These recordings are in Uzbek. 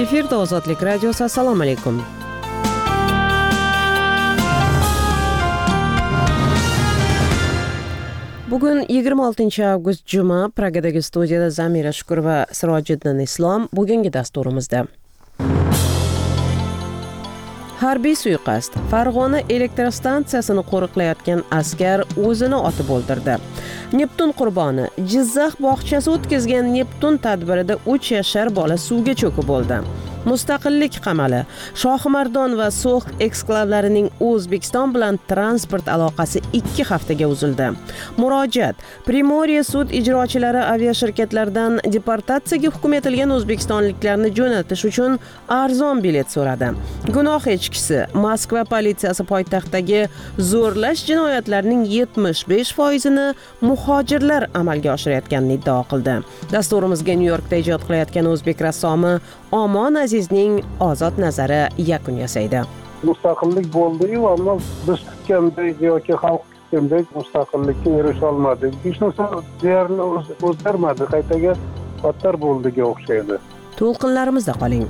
Efirda Ozodlik radiosi. Assalomu alaykum. Bugun 26-avgust juma. Pragadagi studiyada Zamira Shukur va Sirojiddin Islom. Bugungi dasturimizda harbiy suiqasd. Farg'ona elektrostansiyasini qo'riqlayotgan askar o'zini otib o'ldirdi. Neptun qurboni. Jizzax bog'chasi o'tkazgan Neptun tadbirida 3 yashar bola suvga cho'kib o'ldi. Mustaqillik qamali. Shohimardon va So'x eksklavlarining O'zbekiston bilan transport aloqasi 2 haftaga uzildi. Murojaat. Primoriya sud ijrochilari aviashirkatlardan deportatsiyaga hukm etilgan o'zbekistonliklarni jo'natish uchun arzon bilet so'radi. Gunoh echkisi. Moskva politsiyasi poytaxtdagi zo'rlash jinoyatlarining 75%ni muhojirlar amalga oshirayotganini iddao qildi. Dasturimizga New Yorkda ijod qilayotgan o'zbek rassomi Omon Azizning ozod nazari yakun yasaydi. Mustaqillik bo'ldi-yu, ammo biz kutgandek yoki xalq kutgandek mustaqillikka erisha olmadik. Hech narsa deyarli o'zgarmadi, qaytaga battar bo'ldiga o'xshaydi. To'lqinlarimizda qoling.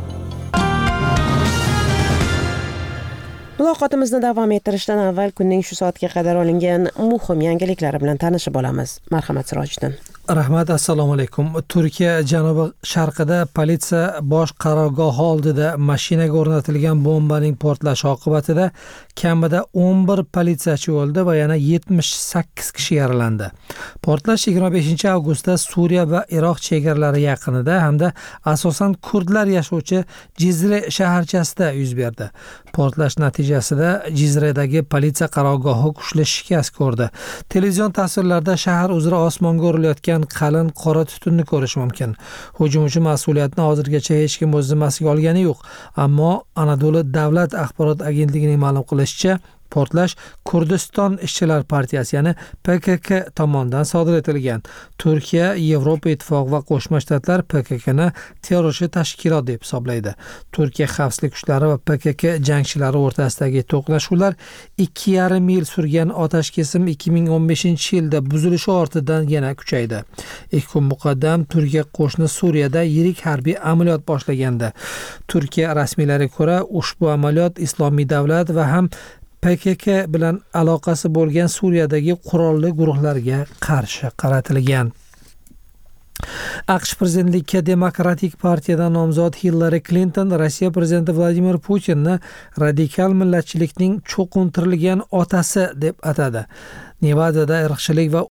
Muloqotimizni davom ettirishdan avval kunning shu soatga qadar olingan muhim yangiliklari bilan tanishib olamiz. Marhamat Sirojiddin. Rahmat, assalomu alaykum. Turkiya janubi sharqida politsiya bosh qarorgohi oldida mashinaga o'rnatilgan bombaning portlashi oqibatida kamida 11 politsiyachi o'ldi va yana 78 kishi yaralandi. Portlash 25-avgustda Suriya va Iroq chegaralari yaqinida hamda asosan kurdlar yashovchi Jizre shaharchasida yuz berdi. Portlash natijasida Jizredagi politsiya qarorgohi kuchli shikast ko'rdi. Televizion tasvirlarda shahar uzra osmonga urilayotgan qalin qora tutunni ko'rish mumkin. Hujumchi mas'uliyatni hozirgacha hech kim o'z zimmasiga olgani yo'q, ammo Anadolu davlat axborot agentligining ma'lum qilishicha, portlash Kurdiston ishchilar partiyasi, ya'ni PKK tomonidan sodir etilgan. Turkiya, Yevropa Ittifoqi va Qo'shma Shtatlar PKKni terrorchi tashkilot deb hisoblaydi. Turkiya xavfsizlik kuchlari va PKK jangchilari o'rtasidagi to'qnashuvlar 2,5 yil surgan otashkesim 2015-yilda buzilishi ortidan yana kuchaydi. 2 kun muqaddam Turkiya qo'shni Suriyada yirik harbiy amaliyot boshlagandi. Turkiya rasmiylariga ko'ra, ushbu amaliyot Islomiy davlat va ham PKK bilan aloqasi bo'lgan Suriyadagi qurolli guruhlarga qarshi qaratilgan. AQSh prezidentlikka Demokratik partiyadan nomzod Hillary Clinton Rossiya prezidenti Vladimir Putinni radikal millatchilikning cho'qintirilgan otasi deb atadi. Nevadada irqchilik va